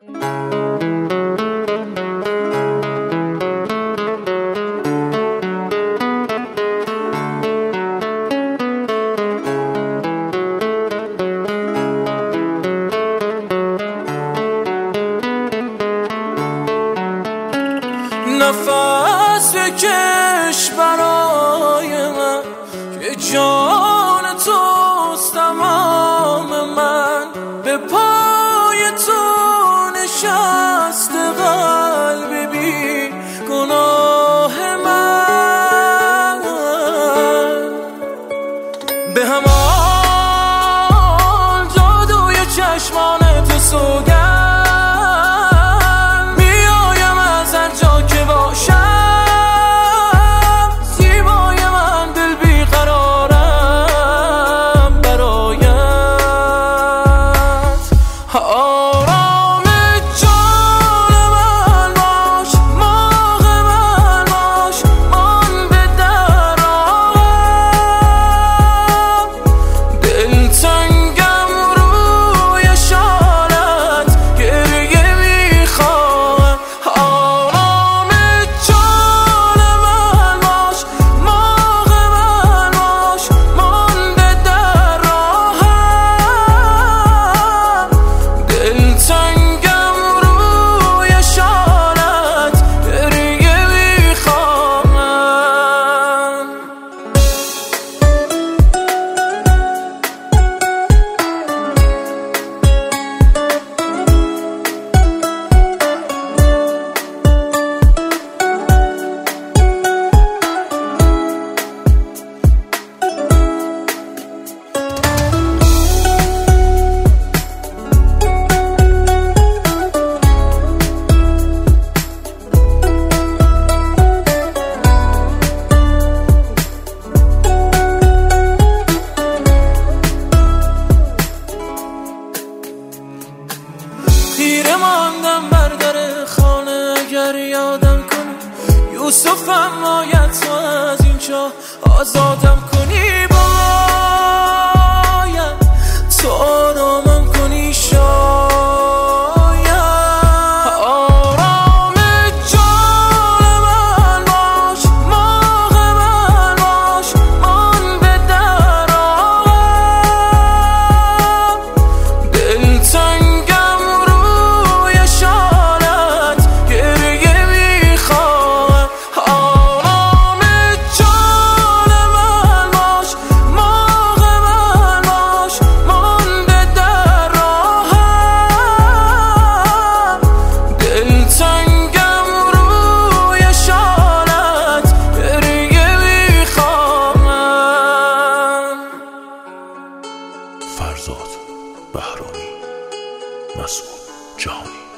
نفس بکش برای من که جان توست تمام من، به پای تو نشسته قلب بی گناه من. به همان جادوی چشمان تو سوگند خیره ماندم بر در خانه، اگر یادم کنی یوسفم باید تو از این چاه آزادم کنی، باید تو آرامم کنی، شاید آرام جان من باش، ماه من باش، من به در آهم، دلتنگم روی شالت گریه میخواهم. آرام جان من باش، ماه من باش، من به در آهم، دلتنگم روی شالت گریه میخواهم. فرزاد بهرامی، مسعود جهانی.